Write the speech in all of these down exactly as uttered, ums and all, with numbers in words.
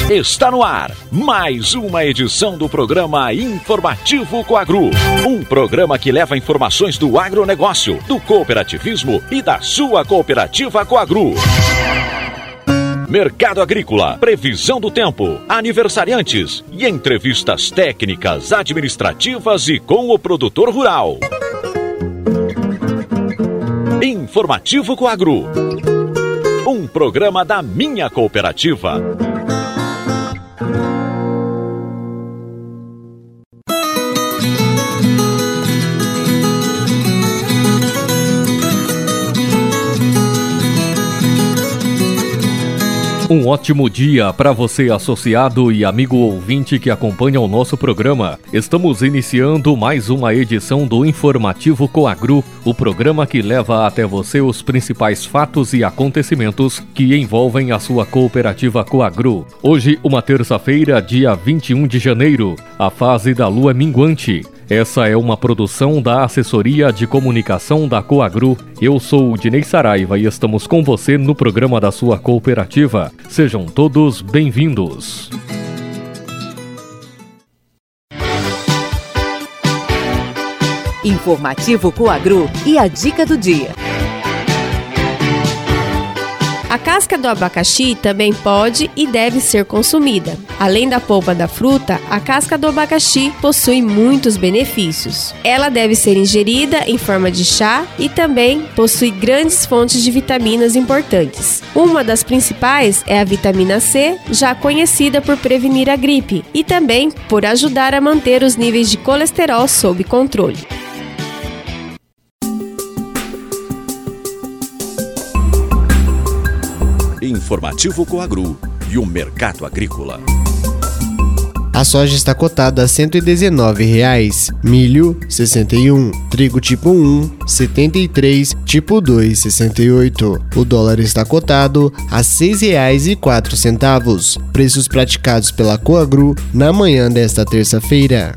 Está no ar mais uma edição do programa Informativo Coagro. Um programa que leva informações do agronegócio, do cooperativismo e da sua cooperativa Coagro. Mercado agrícola, previsão do tempo, aniversariantes e entrevistas técnicas, administrativas e com o produtor rural. Informativo Coagro. Um programa da minha cooperativa. Um ótimo dia para você, associado e amigo ouvinte que acompanha o nosso programa. Estamos iniciando mais uma edição do Informativo Coagro, o programa que leva até você os principais fatos e acontecimentos que envolvem a sua cooperativa Coagro. Hoje, uma terça-feira, dia vinte e um de janeiro, a fase da lua minguante. Essa é uma produção da Assessoria de Comunicação da Coagro. Eu sou o Dinei Saraiva e estamos com você no programa da sua cooperativa. Sejam todos bem-vindos. Informativo Coagro e a dica do dia. A casca do abacaxi também pode e deve ser consumida. Além da polpa da fruta, a casca do abacaxi possui muitos benefícios. Ela deve ser ingerida em forma de chá e também possui grandes fontes de vitaminas importantes. Uma das principais é a vitamina C, já conhecida por prevenir a gripe e também por ajudar a manter os níveis de colesterol sob controle. Informativo Coagro e o mercado agrícola. A soja está cotada a cento e dezenove reais, milho sessenta e um, trigo tipo um setenta e três, tipo dois sessenta e oito. O dólar está cotado a seis reais e quatro centavos. Preços praticados pela Coagro na manhã desta terça-feira.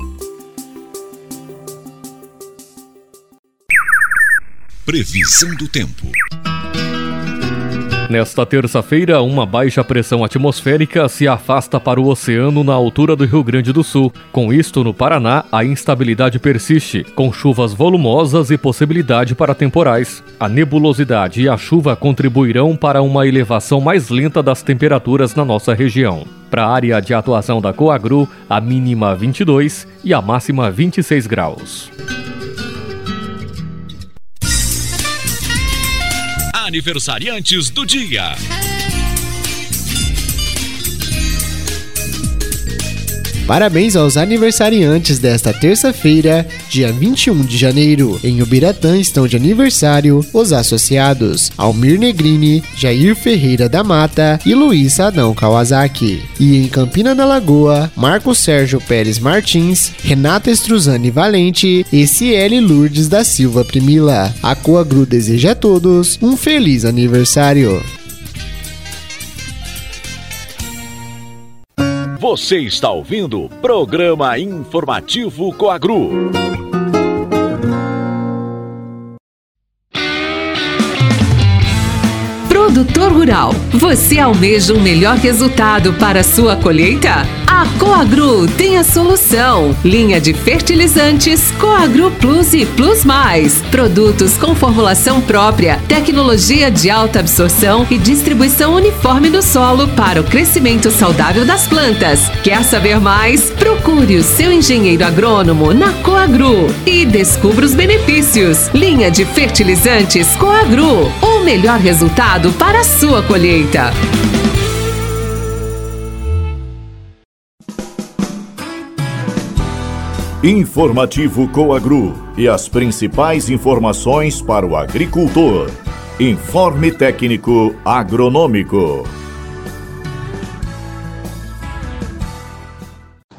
Previsão do tempo. Nesta terça-feira, uma baixa pressão atmosférica se afasta para o oceano na altura do Rio Grande do Sul. Com isto, no Paraná, a instabilidade persiste, com chuvas volumosas e possibilidade para temporais. A nebulosidade e a chuva contribuirão para uma elevação mais lenta das temperaturas na nossa região. Para a área de atuação da Coagro, a mínima vinte e dois e a máxima vinte e seis graus. Aniversariantes do dia. Parabéns aos aniversariantes desta terça-feira, dia vinte e um de janeiro. Em Ubiratã estão de aniversário os associados Almir Negrini, Jair Ferreira da Mata e Luiz Adão Kawasaki. E em Campina da Lagoa, Marcos Sérgio Pérez Martins, Renata Estruzani Valente e Ciele Lourdes da Silva Primila. A Coagro deseja a todos um feliz aniversário. Você está ouvindo o programa Informativo Coagro. Produtor rural, você almeja um melhor resultado para a sua colheita? A Coagro tem a solução. Linha de fertilizantes Coagro Plus e Plus Mais. Produtos com formulação própria, tecnologia de alta absorção e distribuição uniforme no solo para o crescimento saudável das plantas. Quer saber mais? Procure o seu engenheiro agrônomo na Coagro e descubra os benefícios. Linha de fertilizantes Coagro. O melhor resultado para a sua colheita. Informativo Coagro e as principais informações para o agricultor. Informe técnico agronômico.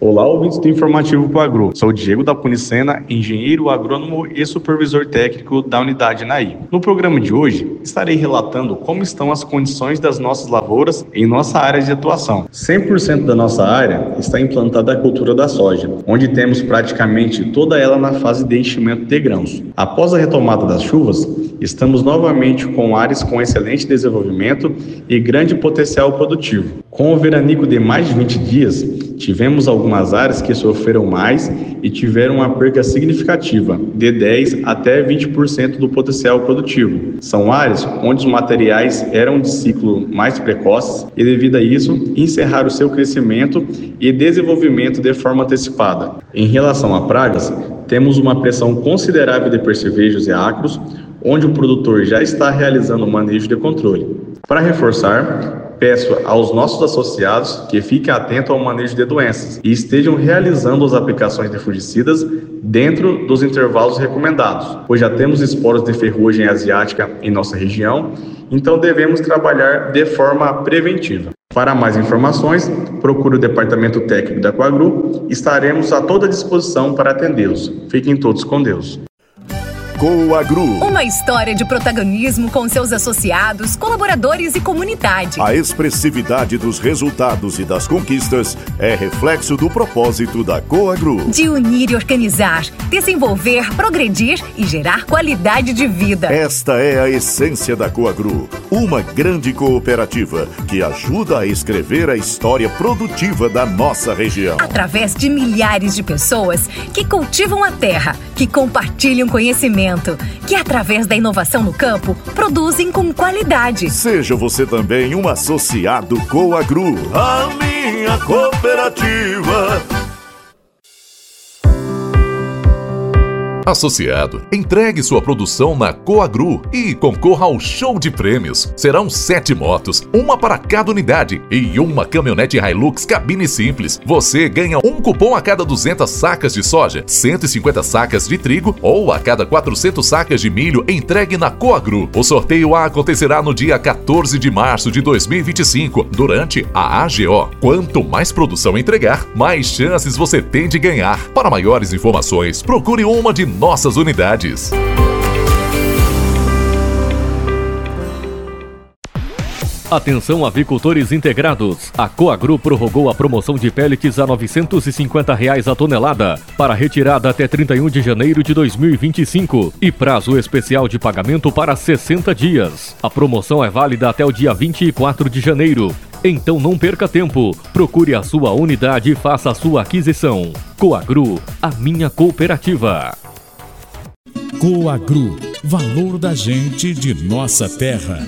Olá, ouvintes do Informativo Coagru. Sou Diego da Punicena, engenheiro agrônomo e supervisor técnico da unidade Naí. No programa de hoje, estarei relatando como estão as condições das nossas lavouras em nossa área de atuação. cem por cento da nossa área está implantada a cultura da soja, onde temos praticamente toda ela na fase de enchimento de grãos. Após a retomada das chuvas, estamos novamente com áreas com excelente desenvolvimento e grande potencial produtivo. Com o veranico de mais de vinte dias, tivemos algumas áreas que sofreram mais e tiveram uma perda significativa, de dez até vinte por cento do potencial produtivo. São áreas onde os materiais eram de ciclo mais precoces e, devido a isso, encerraram seu crescimento e desenvolvimento de forma antecipada. Em relação a pragas, temos uma pressão considerável de percevejos e ácaros, onde o produtor já está realizando o manejo de controle. Para reforçar, peço aos nossos associados que fiquem atentos ao manejo de doenças e estejam realizando as aplicações de fungicidas dentro dos intervalos recomendados, pois já temos esporos de ferrugem asiática em nossa região, então devemos trabalhar de forma preventiva. Para mais informações, procure o Departamento Técnico da Coagru, estaremos a toda disposição para atendê-los. Fiquem todos com Deus. Coagru. Uma história de protagonismo com seus associados, colaboradores e comunidade. A expressividade dos resultados e das conquistas é reflexo do propósito da Coagru. De unir e organizar, desenvolver, progredir e gerar qualidade de vida. Esta é a essência da Coagru, uma grande cooperativa que ajuda a escrever a história produtiva da nossa região. Através de milhares de pessoas que cultivam a terra, que compartilham conhecimento, que através da inovação no campo, produzem com qualidade. Seja você também um associado Coagru, a minha cooperativa. Associado, entregue sua produção na Coagru e concorra ao show de prêmios. Serão sete motos, uma para cada unidade e uma caminhonete Hilux cabine simples. Você ganha um cupom a cada duzentas sacas de soja, cento e cinquenta sacas de trigo ou a cada quatrocentas sacas de milho entregue na Coagru. O sorteio acontecerá no dia quatorze de março de dois mil e vinte e cinco, durante a A G O. Quanto mais produção entregar, mais chances você tem de ganhar. Para maiores informações, procure uma de nossas unidades. Atenção, avicultores integrados. A Coagru prorrogou a promoção de pellets a novecentos e cinquenta reais a tonelada para retirada até trinta e um de janeiro de dois mil e vinte e cinco e prazo especial de pagamento para sessenta dias. A promoção é válida até o dia vinte e quatro de janeiro. Então não perca tempo. Procure a sua unidade e faça a sua aquisição. Coagru, a minha cooperativa. Coagru, valor da gente de nossa terra.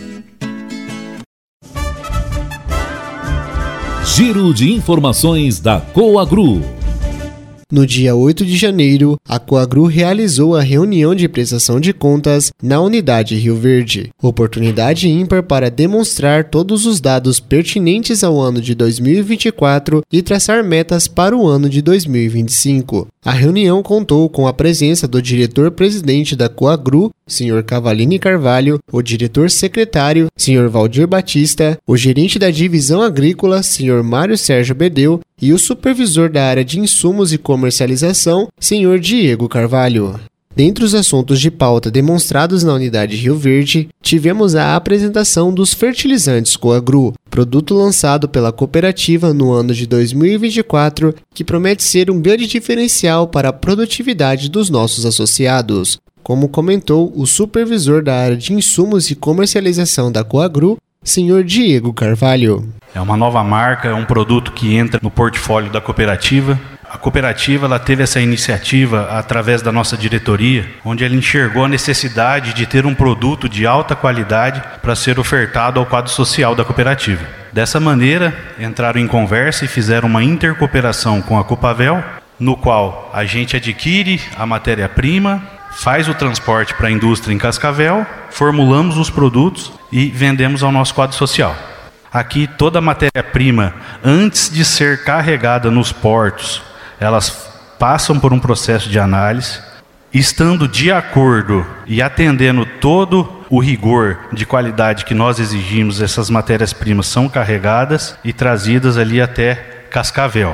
Giro de informações da Coagru. No dia oito de janeiro, a Coagru realizou a reunião de prestação de contas na unidade Rio Verde. Oportunidade ímpar para demonstrar todos os dados pertinentes ao ano de dois mil e vinte e quatro e traçar metas para o ano de dois mil e vinte e cinco. A reunião contou com a presença do diretor-presidente da Coagru, senhor Cavalini Carvalho, o diretor-secretário, senhor Valdir Batista, o gerente da divisão agrícola, senhor Mário Sérgio Bedeu, e o supervisor da área de insumos e comercialização, senhor Diego Carvalho. Dentre os assuntos de pauta demonstrados na unidade Rio Verde, tivemos a apresentação dos fertilizantes Coagru, produto lançado pela cooperativa no ano de dois mil e vinte e quatro, que promete ser um grande diferencial para a produtividade dos nossos associados, como comentou o supervisor da área de insumos e comercialização da Coagru, senhor Diego Carvalho. É uma nova marca, é um produto que entra no portfólio da cooperativa. A cooperativa ela teve essa iniciativa através da nossa diretoria, onde ela enxergou a necessidade de ter um produto de alta qualidade para ser ofertado ao quadro social da cooperativa. Dessa maneira, entraram em conversa e fizeram uma intercooperação com a Copavel, no qual a gente adquire a matéria-prima, faz o transporte para a indústria em Cascavel, formulamos os produtos e vendemos ao nosso quadro social. Aqui toda a matéria-prima, antes de ser carregada nos portos, elas passam por um processo de análise, estando de acordo e atendendo todo o rigor de qualidade que nós exigimos, essas matérias-primas são carregadas e trazidas ali até Cascavel.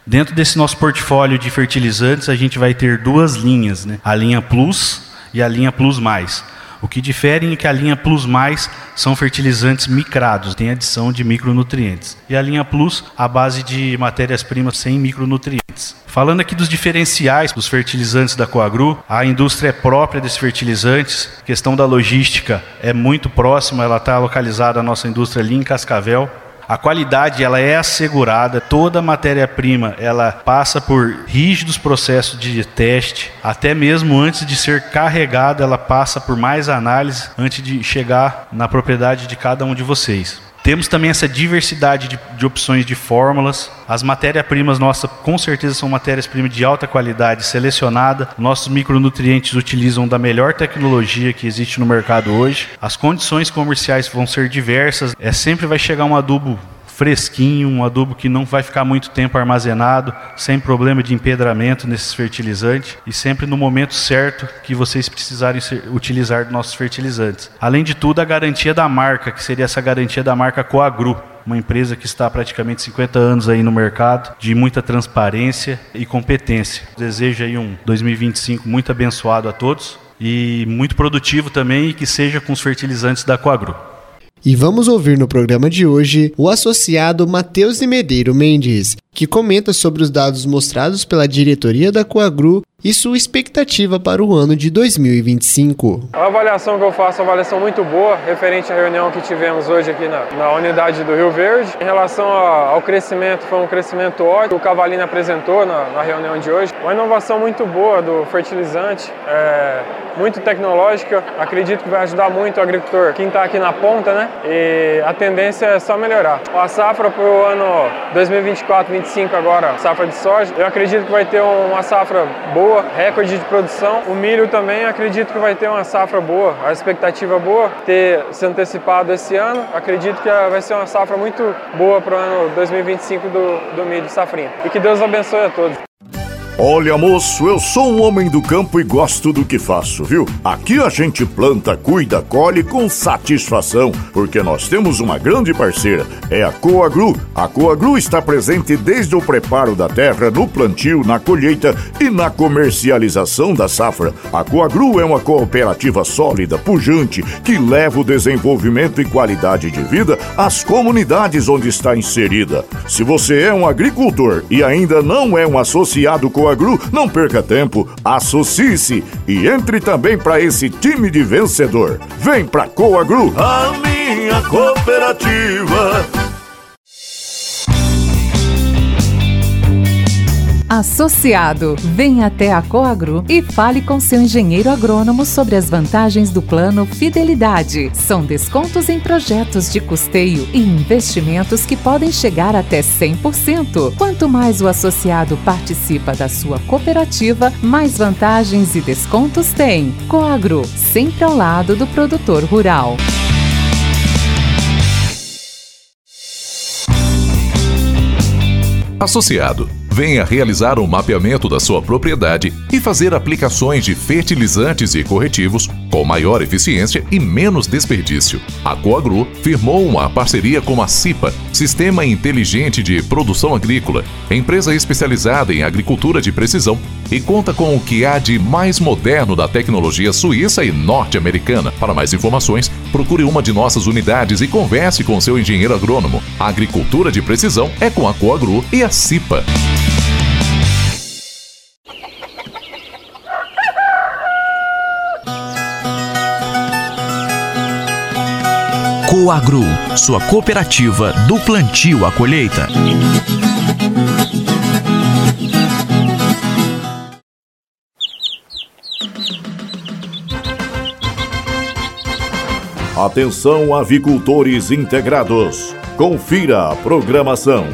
Dentro desse nosso portfólio de fertilizantes, a gente vai ter duas linhas, né? A linha Plus e a linha Plus Mais. O que difere é que a linha Plus Mais são fertilizantes micrados, tem adição de micronutrientes. E a linha Plus, a base de matérias-primas sem micronutrientes. Falando aqui dos diferenciais dos fertilizantes da Coagru, a indústria é própria desses fertilizantes, a questão da logística é muito próxima, ela está localizada, a nossa indústria ali em Cascavel. A qualidade ela é assegurada, toda a matéria-prima ela passa por rígidos processos de teste, até mesmo antes de ser carregada ela passa por mais análise antes de chegar na propriedade de cada um de vocês. Temos também essa diversidade de, de opções de fórmulas. As matérias-primas nossas com certeza são matérias-primas de alta qualidade selecionada. Nossos micronutrientes utilizam da melhor tecnologia que existe no mercado hoje. As condições comerciais vão ser diversas. É, sempre vai chegar um adubo fresquinho, um adubo que não vai ficar muito tempo armazenado, sem problema de empedramento nesses fertilizantes e sempre no momento certo que vocês precisarem ser, utilizar nossos fertilizantes. Além de tudo, a garantia da marca, que seria essa garantia da marca Coagru, uma empresa que está há praticamente cinquenta anos aí no mercado, de muita transparência e competência. Desejo aí um dois mil e vinte e cinco muito abençoado a todos e muito produtivo também, e que seja com os fertilizantes da Coagru. E vamos ouvir no programa de hoje o associado Matheus de Medeiro Mendes, que comenta sobre os dados mostrados pela diretoria da Coagru e sua expectativa para o ano de dois mil e vinte e cinco. A avaliação que eu faço é uma avaliação muito boa, referente à reunião que tivemos hoje aqui na, na unidade do Rio Verde. Em relação ao crescimento, foi um crescimento ótimo, o Cavalini apresentou na, na reunião de hoje. Uma inovação muito boa do fertilizante, é, muito tecnológica, acredito que vai ajudar muito o agricultor, quem está aqui na ponta, né? E a tendência é só melhorar. A safra para o ano dois mil e vinte e quatro, vinte e cinco agora, safra de soja, eu acredito que vai ter uma safra boa, recorde de produção. O milho também acredito que vai ter uma safra boa, a expectativa boa, ter se antecipado esse ano, acredito que vai ser uma safra muito boa para o ano dois mil e vinte e cinco do, do milho safrinha. E que Deus abençoe a todos. Olha, moço, eu sou um homem do campo e gosto do que faço, viu? Aqui a gente planta, cuida, colhe com satisfação, porque nós temos uma grande parceira, é a Coagru. A Coagru está presente desde o preparo da terra, no plantio, na colheita e na comercialização da safra. A Coagru é uma cooperativa sólida, pujante, que leva o desenvolvimento e qualidade de vida às comunidades onde está inserida. Se você é um agricultor e ainda não é um associado com Coagru, não perca tempo, associe-se e entre também para esse time de vencedor. Vem pra Coagru, a minha cooperativa. Associado, venha até a Coagru e fale com seu engenheiro agrônomo sobre as vantagens do plano Fidelidade. São descontos em projetos de custeio e investimentos que podem chegar até cem por cento. Quanto mais o associado participa da sua cooperativa, mais vantagens e descontos tem. Coagru, sempre ao lado do produtor rural. Associado, venha realizar um mapeamento da sua propriedade e fazer aplicações de fertilizantes e corretivos com maior eficiência e menos desperdício. A Coagru firmou uma parceria com a CIPA, Sistema Inteligente de Produção Agrícola, empresa especializada em agricultura de precisão, e conta com o que há de mais moderno da tecnologia suíça e norte-americana. Para mais informações, procure uma de nossas unidades e converse com seu engenheiro agrônomo. A agricultura de precisão é com a Coagru e a CIPA. Coagru, sua cooperativa do plantio à colheita. Atenção, avicultores integrados. Confira a programação.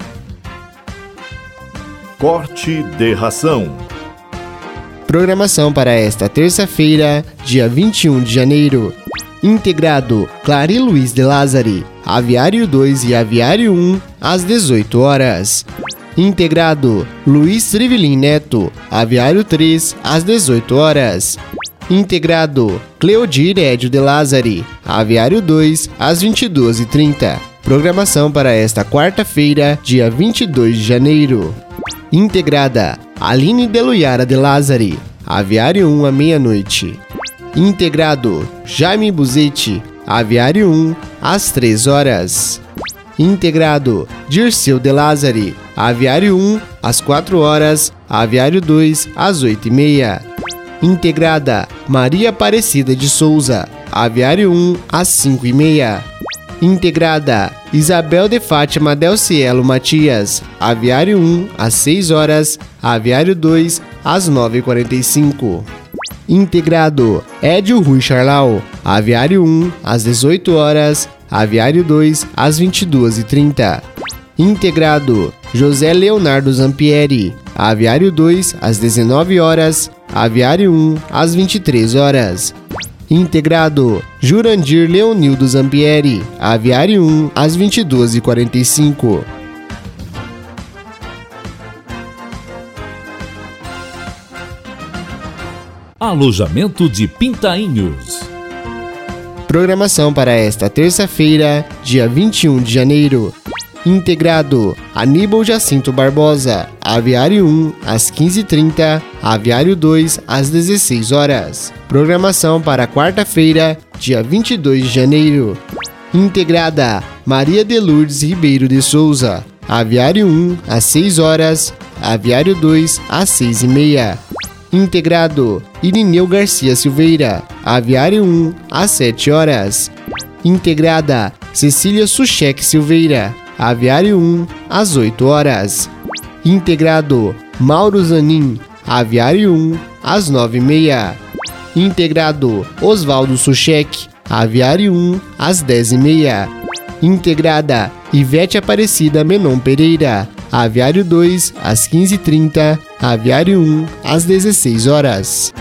Corte de ração. Programação para esta terça-feira, dia vinte e um de janeiro. Integrado Clary Luiz de Lázari, Aviário dois e Aviário um, às dezoito horas. Integrado Luiz Trivelin Neto, Aviário três, às dezoito horas. Integrado Cleodir Edio de Lázari, Aviário dois, às vinte e duas e trinta. Programação para esta quarta-feira, dia vinte e dois de janeiro. Integrada, Aline Deluyara de Lázari, Aviário um à meia-noite. Integrado, Jaime Buzetti, Aviário um às três horas. Integrado, Dirceu de Lázari, Aviário um às quatro horas, Aviário dois às oito e meia. Integrada, Maria Aparecida de Souza, Aviário um às cinco e meia. Integrada, Isabel de Fátima Del Cielo Matias, Aviário um às seis horas, Aviário dois às nove e quarenta e cinco. Integrado, Edio Rui Charlau, Aviário um às dezoito horas, Aviário dois às vinte e duas e trinta. Integrado, José Leonardo Zampieri, Aviário dois às dezenove horas, Aviário um às vinte e três horas. Integrado, Jurandir Leonildo Zampieri, Aviário um às vinte e duas e quarenta e cinco. Alojamento de Pintainhos. Programação para esta terça-feira, dia vinte e um de janeiro. Integrado, Aníbal Jacinto Barbosa, Aviário um às quinze e trinta, Aviário dois às dezesseis horas. Programação para quarta-feira, dia vinte e dois de janeiro. Integrada, Maria de Lourdes Ribeiro de Souza, Aviário um às seis horas, Aviário dois às seis e meia. Integrado, Irineu Garcia Silveira, Aviário um às sete horas. Integrada, Cecília Suchek Silveira, Aviário um às oito horas. Integrado, Mauro Zanin, Aviário um às nove e meia. Integrado, Oswaldo Suchek, Aviário um às dez e meia. Integrada, Ivete Aparecida Menon Pereira, Aviário dois às quinze e trinta, Aviário um às dezesseis horas.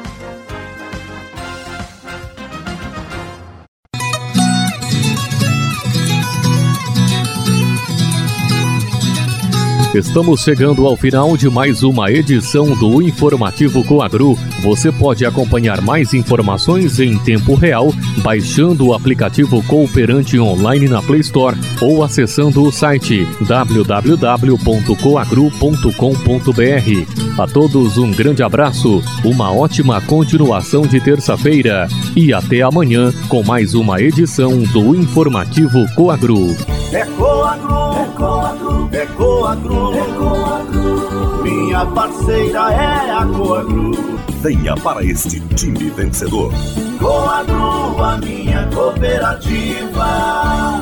Estamos chegando ao final de mais uma edição do Informativo Coagru. Você pode acompanhar mais informações em tempo real baixando o aplicativo Cooperante Online na Play Store ou acessando o site w w w ponto coagru ponto com ponto b r. A todos um grande abraço, uma ótima continuação de terça-feira e até amanhã com mais uma edição do Informativo Coagru. É Coagru, é Coagru, é Coagru, é Coagru. Minha parceira é a Coagru. Venha para este time vencedor. Coagru, a minha cooperativa.